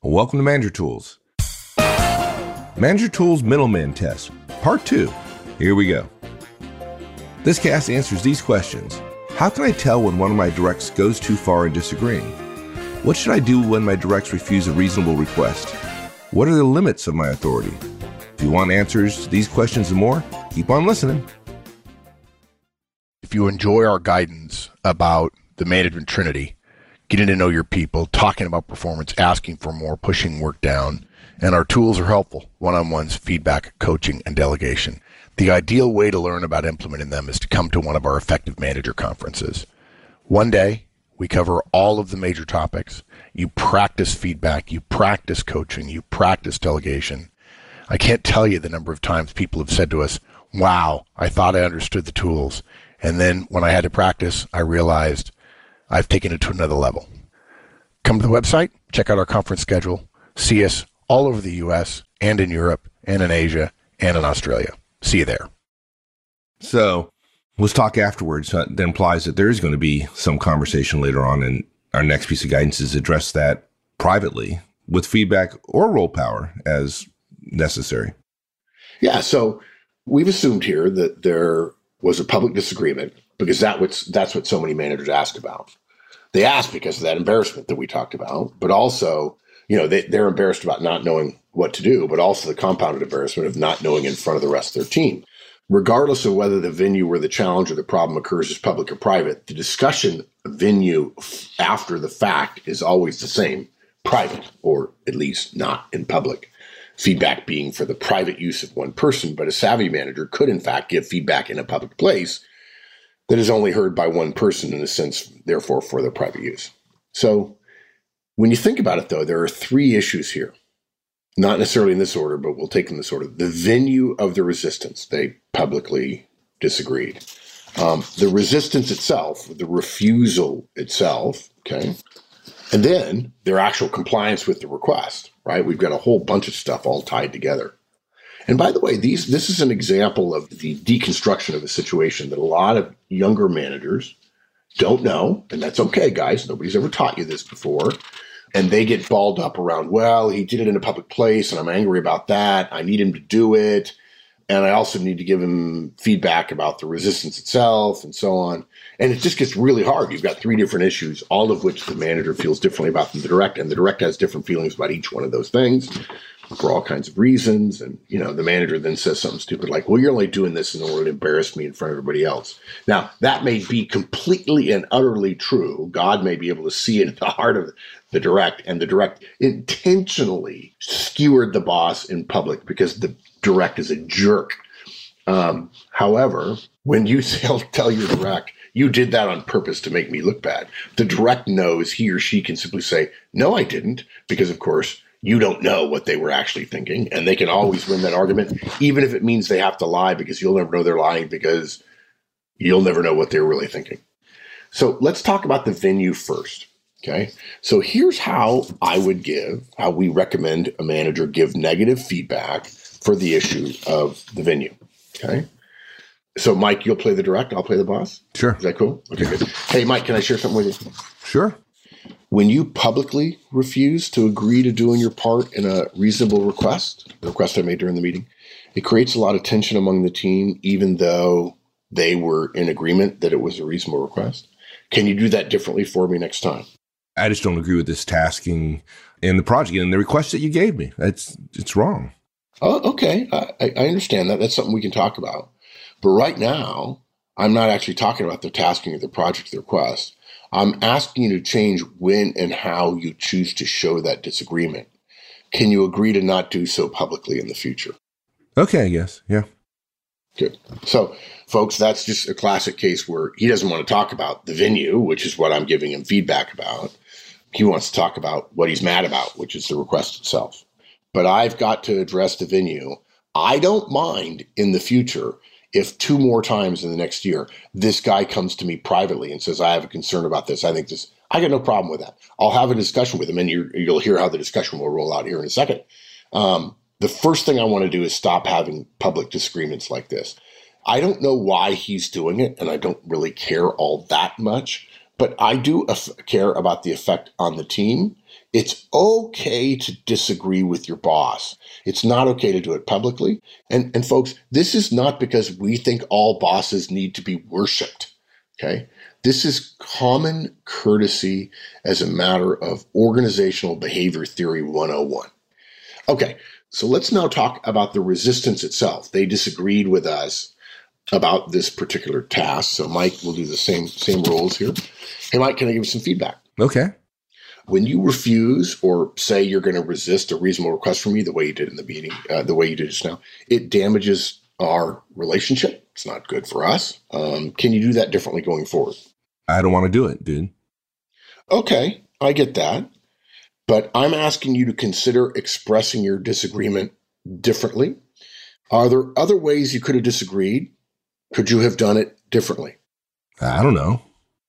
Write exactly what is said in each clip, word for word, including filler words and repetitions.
Welcome to Manager Tools. Manager Tools Middleman Test, Part two. Here we go. This cast answers these questions. How can I tell when one of my directs goes too far in disagreeing? What should I do when my directs refuse a reasonable request? What are the limits of my authority? If you want answers to these questions and more, keep on listening. If you enjoy our guidance about the management trinity, getting to know your people, talking about performance, asking for more, pushing work down, and our tools are helpful, one-on-ones, feedback, coaching, and delegation. The ideal way to learn about implementing them is to come to one of our effective manager conferences. One day, we cover all of the major topics. You practice feedback, you practice coaching, you practice delegation. I can't tell you the number of times people have said to us, wow, I thought I understood the tools. And then when I had to practice, I realized I've taken it to another level. Come to the website, check out our conference schedule, see us all over the U S and in Europe and in Asia and in Australia. See you there. So let's talk afterwards. That implies that there is going to be some conversation later on, and our next piece of guidance is address that privately with feedback or role power as necessary. Yeah, so we've assumed here that there was a public disagreement because that what's, that's what so many managers ask about. They ask because of that embarrassment that we talked about, but also, you know, they, they're embarrassed about not knowing what to do, but also the compounded embarrassment of not knowing in front of the rest of their team. Regardless of whether the venue where the challenge or the problem occurs is public or private, the discussion venue after the fact is always the same, private, or at least not in public. Feedback being for the private use of one person, but a savvy manager could in fact give feedback in a public place that is only heard by one person in a sense, therefore for their private use. So when you think about it though, there are three issues here, not necessarily in this order, but we'll take them in this order. The venue of the resistance, they publicly disagreed. Um, the resistance itself, the refusal itself, okay? And then their actual compliance with the request, right? We've got a whole bunch of stuff all tied together. And by the way, these this is an example of the deconstruction of a situation that a lot of younger managers don't know, and that's okay, guys. Nobody's ever taught you this before. And they get balled up around, well, he did it in a public place, and I'm angry about that. I need him to do it. And I also need to give him feedback about the resistance itself and so on. And it just gets really hard. You've got three different issues, all of which the manager feels differently about than the direct. And the direct has different feelings about each one of those things for all kinds of reasons. And, you know, the manager then says something stupid like, well, you're only doing this in order to embarrass me in front of everybody else. Now, that may be completely and utterly true. God may be able to see it at the heart of the direct, and the direct intentionally skewered the boss in public because the direct is a jerk. Um, however, when you tell your direct, you did that on purpose to make me look bad, the direct knows he or she can simply say, no, I didn't, because of course, you don't know what they were actually thinking, and they can always win that argument, even if it means they have to lie, because you'll never know they're lying, because you'll never know what they're really thinking. So let's talk about the venue first, okay? So here's how I would give, how we recommend a manager give negative feedback for the issue of the venue, okay? So Mike, you'll play the direct, I'll play the boss? Sure. Is that cool? Okay, good. Hey, Mike, can I share something with you? Sure. When you publicly refuse to agree to doing your part in a reasonable request, the request I made during the meeting, it creates a lot of tension among the team, even though they were in agreement that it was a reasonable request. Can you do that differently for me next time? I just don't agree with this tasking in the project and the request that you gave me. That's it's wrong. Oh, okay. I, I understand that. That's something we can talk about. But right now, I'm not actually talking about the tasking of the project, the request. I'm asking you to change when and how you choose to show that disagreement. Can you agree to not do so publicly in the future? Okay, yes, yeah. Good. So, folks, that's just a classic case where he doesn't want to talk about the venue, which is what I'm giving him feedback about. He wants to talk about what he's mad about, which is the request itself. But I've got to address the venue. I don't mind in the future if two more times in the next year, this guy comes to me privately and says, I have a concern about this. I think this, I got no problem with that. I'll have a discussion with him, and you're, you'll hear how the discussion will roll out here in a second. Um, the first thing I want to do is stop having public disagreements like this. I don't know why he's doing it, and I don't really care all that much, but I do af- care about the effect on the team. It's okay to disagree with your boss. It's not okay to do it publicly. And, and folks, this is not because we think all bosses need to be worshiped, okay? This is common courtesy as a matter of organizational behavior theory one oh one. Okay, so let's now talk about the resistance itself. They disagreed with us about this particular task. So Mike will do the same, same rules here. Hey, Mike, can I give you some feedback? Okay. When you refuse or say you're going to resist a reasonable request from me, the way you did in the meeting, uh, the way you did just now, it damages our relationship. It's not good for us. Um, can you do that differently going forward? I don't want to do it, dude. Okay, I get that. But I'm asking you to consider expressing your disagreement differently. Are there other ways you could have disagreed? Could you have done it differently? I don't know.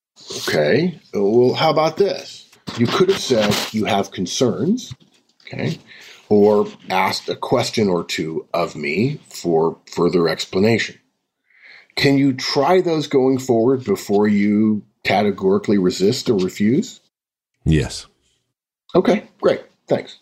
Okay, well, how about this? You could have said you have concerns, okay, or asked a question or two of me for further explanation. Can you try those going forward before you categorically resist or refuse? Yes. Okay, great. Thanks.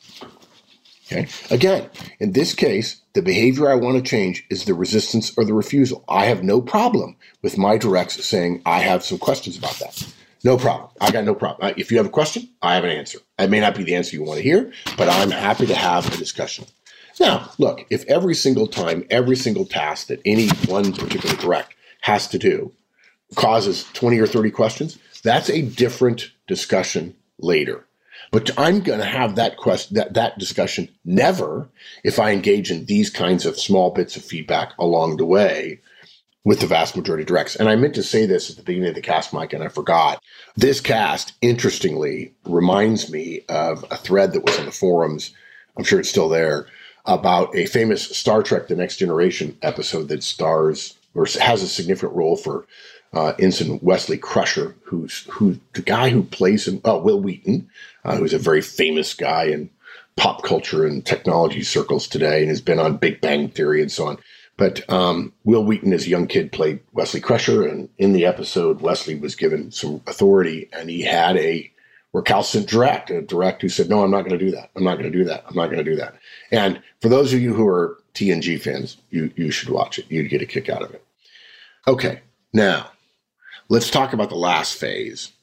Okay. Again, in this case, the behavior I want to change is the resistance or the refusal. I have no problem with my directs saying I have some questions about that. No problem. I got no problem. If you have a question, I have an answer. It may not be the answer you want to hear, but I'm happy to have a discussion. Now, look, if every single time, every single task that any one particular direct has to do causes twenty or thirty questions, that's a different discussion later. But I'm going to have that question, that, that discussion never if I engage in these kinds of small bits of feedback along the way with the vast majority of directs. And I meant to say this at the beginning of the cast, Mike, and I forgot. This cast, interestingly, reminds me of a thread that was in the forums, I'm sure it's still there, about a famous Star Trek The Next Generation episode that stars or has a significant role for uh, Ensign Wesley Crusher, who's who the guy who plays him, oh, Will Wheaton, uh, who's a very famous guy in pop culture and technology circles today and has been on Big Bang Theory and so on. But um, Will Wheaton, as a young kid, played Wesley Crusher, and in the episode, Wesley was given some authority, and he had a recalcitrant direct, a direct who said, no, I'm not going to do that. I'm not going to do that. I'm not going to do that. And for those of you who are T N G fans, you, you should watch it. You'd get a kick out of it. Okay, now let's talk about the last phase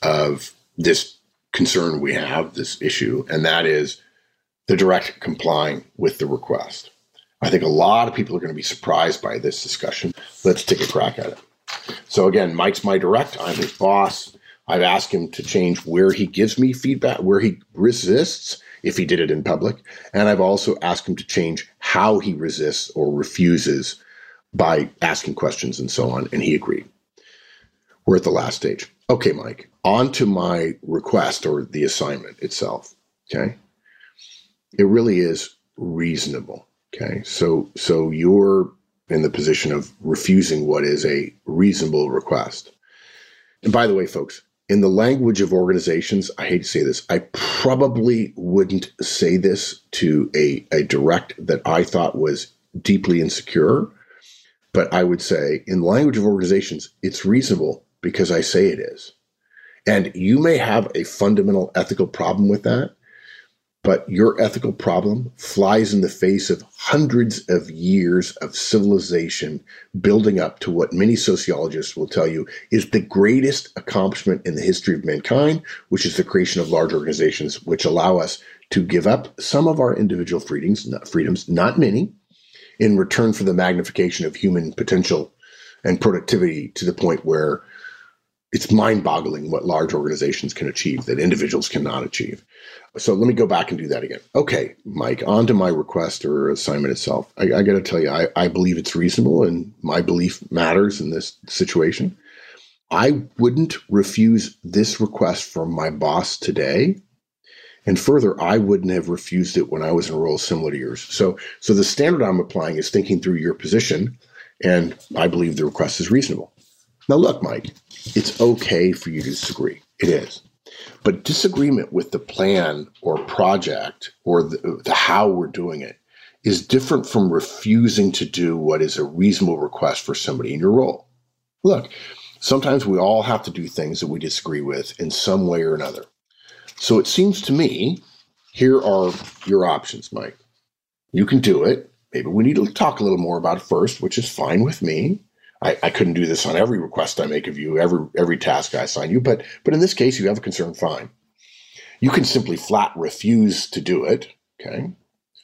of this concern we have, this issue, and that is the direct complying with the request. I think a lot of people are going to be surprised by this discussion. Let's take a crack at it. So again, Mike's my direct. I'm his boss. I've asked him to change where he gives me feedback, where he resists, if he did it in public. And I've also asked him to change how he resists or refuses by asking questions and so on. And he agreed. We're at the last stage. Okay, Mike, on to my request or the assignment itself. Okay. It really is reasonable. Okay. So, so you're in the position of refusing what is a reasonable request. And by the way, folks, in the language of organizations, I hate to say this, I probably wouldn't say this to a, a direct that I thought was deeply insecure, but I would say in the language of organizations, it's reasonable because I say it is. And you may have a fundamental ethical problem with that, but your ethical problem flies in the face of hundreds of years of civilization building up to what many sociologists will tell you is the greatest accomplishment in the history of mankind, which is the creation of large organizations, which allow us to give up some of our individual freedoms, not freedoms, not many, in return for the magnification of human potential and productivity to the point where it's mind-boggling what large organizations can achieve that individuals cannot achieve. So let me go back and do that again. Okay, Mike, on to my request or assignment itself. I, I got to tell you, I, I believe it's reasonable and my belief matters in this situation. I wouldn't refuse this request from my boss today. And further, I wouldn't have refused it when I was in a role similar to yours. So, so the standard I'm applying is thinking through your position, and I believe the request is reasonable. Now, look, Mike, it's okay for you to disagree. It is. But disagreement with the plan or project or the, the how we're doing it is different from refusing to do what is a reasonable request for somebody in your role. Look, Sometimes we all have to do things that we disagree with in some way or another. So it seems to me, here are your options, Mike. You can do it. Maybe we need to talk a little more about it first, which is fine with me. I, I couldn't do this on every request I make of you, every every task I assign you, but but in this case, you have a concern, fine. You can simply flat refuse to do it, okay?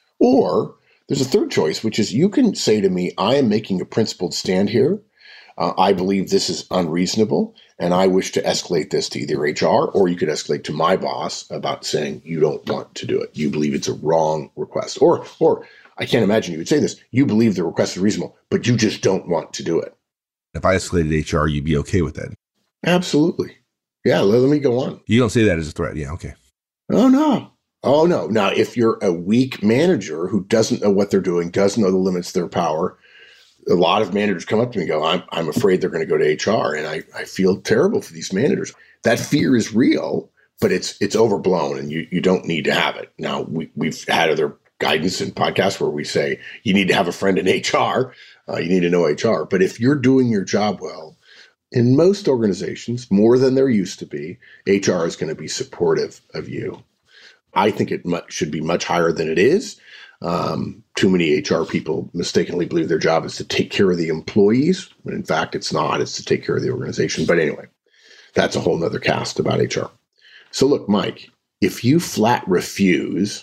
Or there's a third choice, which is you can say to me, I am making a principled stand here. Uh, I believe this is unreasonable, and I wish to escalate this to either H R, or you could escalate to my boss about saying you don't want to do it. You believe it's a wrong request. Or, or I can't imagine you would say this. You believe the request is reasonable, but you just don't want to do it. If I escalated H R, you'd be okay with that? Absolutely. Yeah, let, let me go on. You don't say that as a threat. Yeah, okay. Oh, no. Oh, no. Now, if you're a weak manager who doesn't know what they're doing, doesn't know the limits of their power, a lot of managers come up to me and go, I'm, I'm afraid they're going to go to H R. And I, I feel terrible for these managers. That fear is real, but it's it's overblown, and you, you don't need to have it. Now, we, we've had other guidance and podcasts where we say you need to have a friend in H R. Uh, you need to know H R. But if you're doing your job well, in most organizations, more than there used to be, H R is going to be supportive of you. I think it mu- should be much higher than it is. Um, too many H R people mistakenly believe their job is to take care of the employees, when in fact it's not. It's to take care of the organization. But anyway, that's a whole nother cast about H R. So look, Mike, if you flat refuse,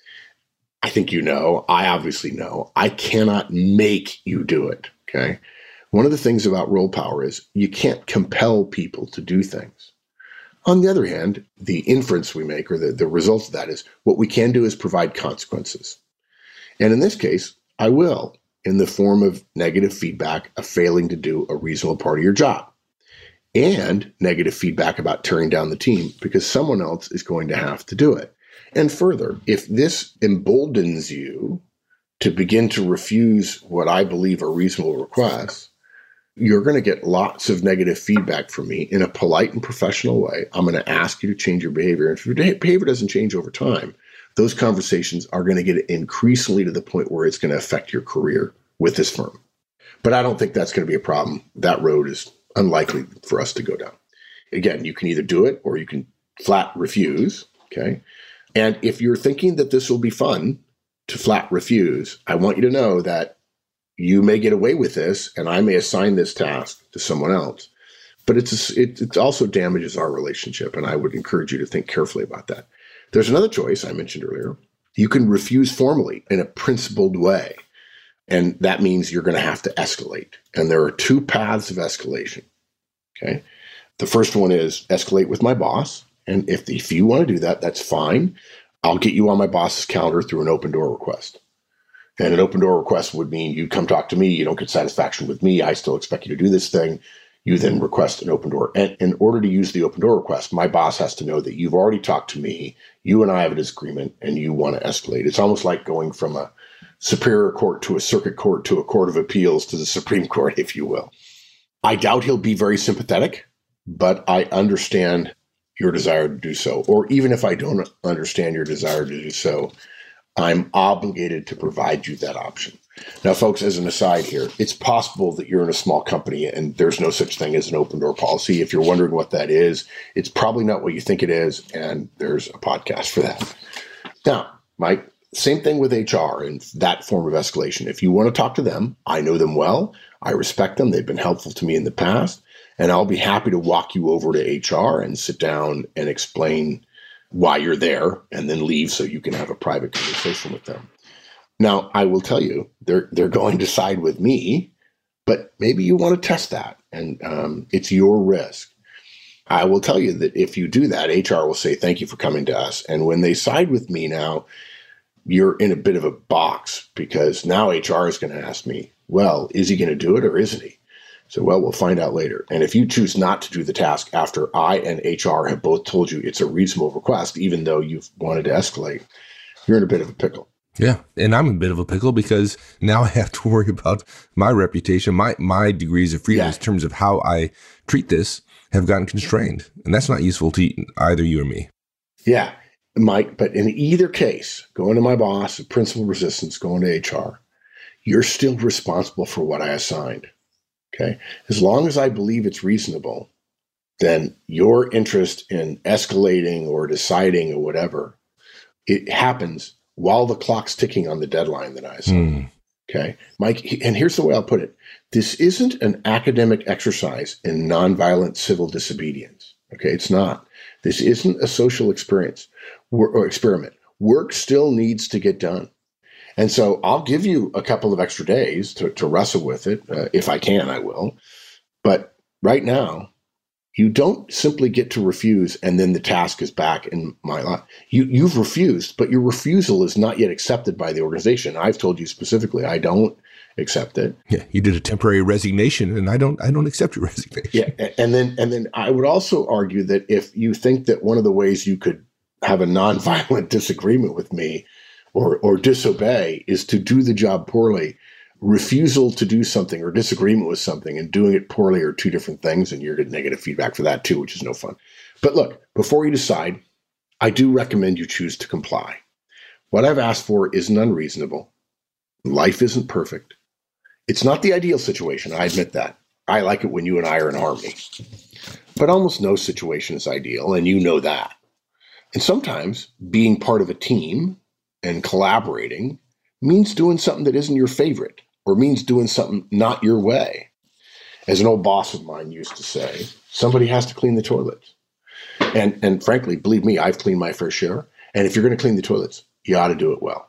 I think you know, I obviously know, I cannot make you do it, okay? One of the things about role power is you can't compel people to do things. On the other hand, the inference we make, or the, the result of that, is what we can do is provide consequences. And in this case, I will, in the form of negative feedback of failing to do a reasonable part of your job, and negative feedback about tearing down the team because someone else is going to have to do it. And further, if this emboldens you to begin to refuse what I believe are reasonable requests, you're going to get lots of negative feedback from me in a polite and professional way. I'm going to ask you to change your behavior. And if your behavior doesn't change over time, those conversations are going to get increasingly to the point where it's going to affect your career with this firm. But I don't think that's going to be a problem. That road is unlikely for us to go down. Again, you can either do it or you can flat refuse, okay? And if you're thinking that this will be fun to flat refuse, I want you to know that you may get away with this, and I may assign this task to someone else. But it's a, it, it also damages our relationship, and I would encourage you to think carefully about that. There's another choice I mentioned earlier. You can refuse formally in a principled way, and that means you're going to have to escalate. And there are two paths of escalation, okay? The first one is escalate with my boss, and if, if you want to do that, that's fine. I'll get you on my boss's calendar through an open door request. And an open door request would mean you come talk to me, you don't get satisfaction with me, I still expect you to do this thing. You then request an open door. And in order to use the open door request, my boss has to know that you've already talked to me, you and I have a disagreement, and you want to escalate. It's almost like going from a superior court to a circuit court to a court of appeals to the Supreme Court, if you will. I doubt he'll be very sympathetic, but I understand your desire to do so. Or even if I don't understand your desire to do so, I'm obligated to provide you that option. Now, folks, as an aside here, it's possible that you're in a small company and there's no such thing as an open door policy. If you're wondering what that is, it's probably not what you think it is, and there's a podcast for that. Now, Mike, same thing with H R and that form of escalation. If you want to talk to them, I know them well. I respect them. They've been helpful to me in the past, and I'll be happy to walk you over to H R and sit down and explain why you're there, and then leave so you can have a private conversation with them. Now, I will tell you, they're they're going to side with me, but maybe you want to test that, and um, it's your risk. I will tell you that if you do that, H R will say, thank you for coming to us. And when they side with me now, you're in a bit of a box, because now H R is going to ask me, well, is he going to do it or isn't he? So, well, we'll find out later. And if you choose not to do the task after I and H R have both told you it's a reasonable request, even though you've wanted to escalate, you're in a bit of a pickle. Yeah. And I'm in a bit of a pickle because now I have to worry about my reputation. My my degrees of freedom yeah. in terms of how I treat this have gotten constrained. And that's not useful to either you or me. Yeah, Mike. But in either case, going to my boss, principal resistance, going to H R, you're still responsible for what I assigned. Okay. As long as I believe it's reasonable, then your interest in escalating or deciding or whatever, it happens while the clock's ticking on the deadline that I assign. Mm. Okay. Mike, and here's the way I'll put it. This isn't an academic exercise in nonviolent civil disobedience. Okay. It's not. This isn't a social experience or experiment. Work still needs to get done. And so I'll give you a couple of extra days to, to wrestle with it. Uh, if I can, I will. But right now, you don't simply get to refuse and then the task is back in my life. You, you've refused, but your refusal is not yet accepted by the organization. I've told you specifically, I don't accept it. Yeah, you did a temporary resignation, and I don't. I don't accept your resignation. Yeah, and then and then I would also argue that if you think that one of the ways you could have a nonviolent disagreement with me, or or disobey, is to do the job poorly. Refusal to do something or disagreement with something and doing it poorly are two different things, and you're getting negative feedback for that too, which is no fun. But look, before you decide, I do recommend you choose to comply. What I've asked for isn't unreasonable. Life isn't perfect. It's not the ideal situation. I admit that. I like it when you and I are in harmony. But almost no situation is ideal, and you know that. And sometimes being part of a team and collaborating means doing something that isn't your favorite, or means doing something not your way. As an old boss of mine used to say, somebody has to clean the toilets. And, and frankly, believe me, I've cleaned my fair share. And if you're going to clean the toilets, you ought to do it well.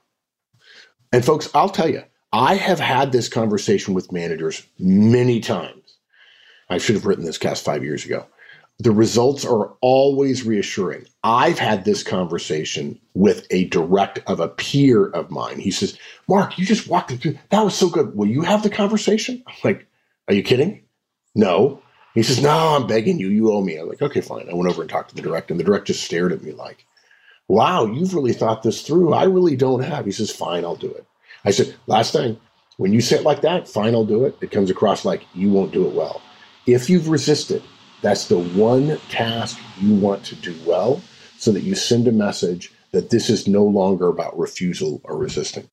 And folks, I'll tell you, I have had this conversation with managers many times. I should have written this cast five years ago. The results are always reassuring. I've had this conversation with a direct of a peer of mine. He says, Mark, you just walked through. That was so good. Will you have the conversation? I'm like, are you kidding? No. He says, no, I'm begging you. You owe me. I'm like, okay, fine. I went over and talked to the direct, and the direct just stared at me like, wow, you've really thought this through. I really don't have. He says, fine, I'll do it. I said, last thing, when you say it like that, fine, I'll do it. It comes across like you won't do it well. If you've resisted, that's the one task you want to do well, so that you send a message that this is no longer about refusal or resisting.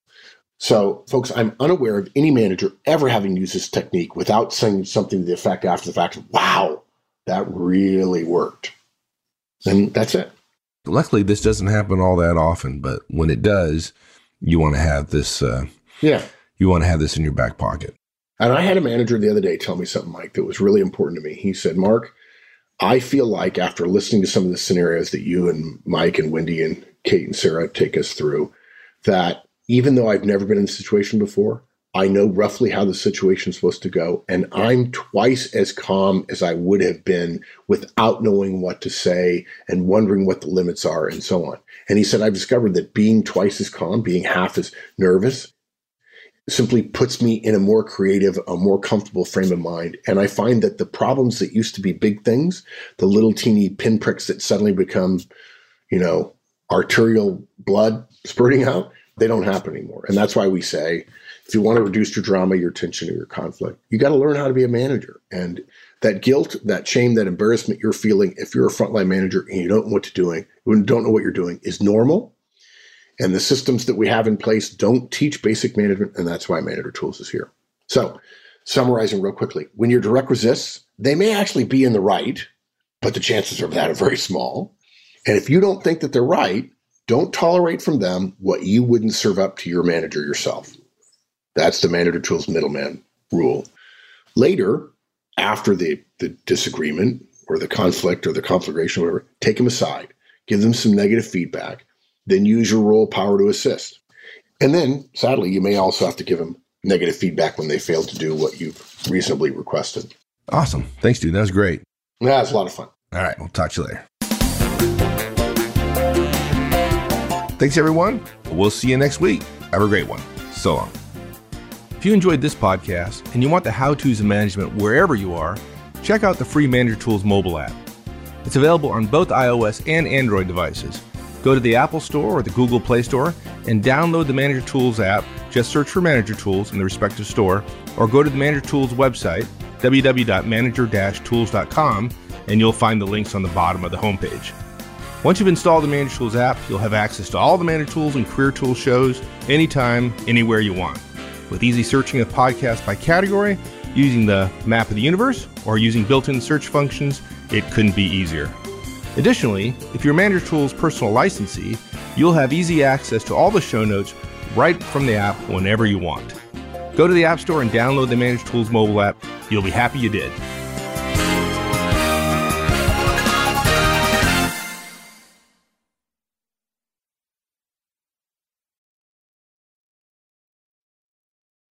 So, folks, I'm unaware of any manager ever having used this technique without saying something to the effect after the fact, wow, that really worked. And that's it. Luckily, this doesn't happen all that often, but when it does, you want to have this. Uh, yeah, you want to have this in your back pocket. And I had a manager the other day tell me something, Mike, that was really important to me. He said, Mark, I feel like after listening to some of the scenarios that you and Mike and Wendy and Kate and Sarah take us through, that even though I've never been in a situation before, I know roughly how the situation is supposed to go. And I'm twice as calm as I would have been without knowing what to say and wondering what the limits are and so on. And he said, I've discovered that being twice as calm, being half as nervous, simply puts me in a more creative, a more comfortable frame of mind. And I find that the problems that used to be big things, the little teeny pinpricks that suddenly become, you know, arterial blood spurting out, they don't happen anymore. And that's why we say, if you want to reduce your drama, your tension, or your conflict, you got to learn how to be a manager. And that guilt, that shame, that embarrassment you're feeling, if you're a frontline manager and you don't know what to doing, you don't know what you're doing, is normal. And the systems that we have in place don't teach basic management, and that's why Manager Tools is here. So, summarizing real quickly, when your direct resists, they may actually be in the right, but the chances of that are very small. And if you don't think that they're right, don't tolerate from them what you wouldn't serve up to your manager yourself. That's the Manager Tools middleman rule. Later, after the, the disagreement or the conflict or the conflagration or whatever, take them aside, give them some negative feedback, then use your role power to assist. And then, sadly, you may also have to give them negative feedback when they fail to do what you've reasonably requested. Awesome. Thanks, dude. That was great. Yeah, it's a lot of fun. All right. We'll talk to you later. Thanks, everyone. We'll see you next week. Have a great one. So long. If you enjoyed this podcast and you want the how-tos of management wherever you are, check out the free Manager Tools mobile app. It's available on both iOS and Android devices. Go to the Apple Store or the Google Play Store and download the Manager Tools app. Just search for Manager Tools in the respective store, or go to the Manager Tools website, w w w dot manager dash tools dot com, and you'll find the links on the bottom of the homepage. Once you've installed the Manager Tools app, you'll have access to all the Manager Tools and Career Tools shows anytime, anywhere you want. With easy searching of podcasts by category, Using the map of the universe or using built-in search functions, it couldn't be easier. Additionally, if you're Manager Tools' personal licensee, you'll have easy access to all the show notes right from the app whenever you want. Go to the App Store and download the Manager Tools mobile app. You'll be happy you did.